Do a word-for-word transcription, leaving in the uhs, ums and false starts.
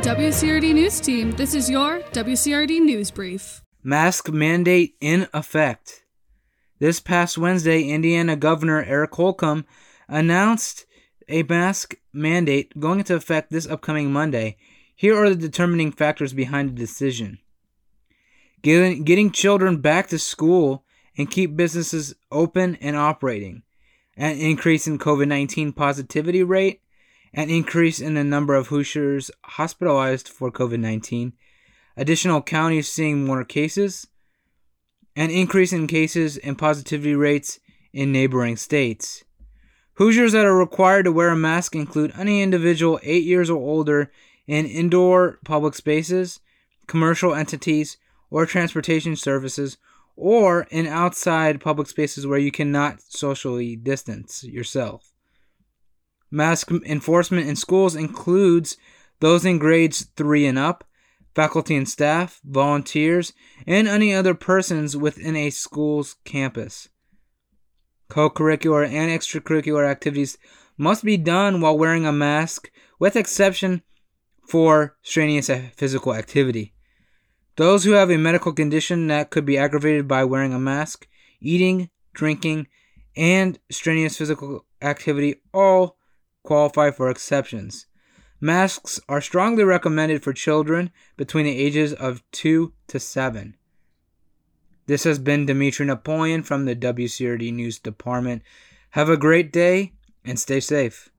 W C R D News Team. This is your W C R D News Brief. Mask mandate in effect. This past Wednesday, Indiana Governor Eric Holcomb announced a mask mandate going into effect this upcoming Monday. Here are the determining factors behind the decision. Getting, getting children back to school and keep businesses open and operating. An increase in covid nineteen positivity rate. An increase in the number of Hoosiers hospitalized for covid nineteen. Additional counties seeing more cases. An increase in cases and positivity rates in neighboring states. Hoosiers that are required to wear a mask include any individual eight years or older in indoor public spaces, commercial entities, or transportation services, or in outside public spaces where you cannot socially distance yourself. Mask enforcement in schools includes those in grades three and up, faculty and staff, volunteers, and any other persons within a school's campus. Co-curricular and extracurricular activities must be done while wearing a mask, with exception for strenuous physical activity. Those who have a medical condition that could be aggravated by wearing a mask, eating, drinking, and strenuous physical activity all qualify for exceptions. Masks are strongly recommended for children between the ages of two to seven. This has been Dimitri Napoleon from the W C R D News Department. Have a great day and stay safe.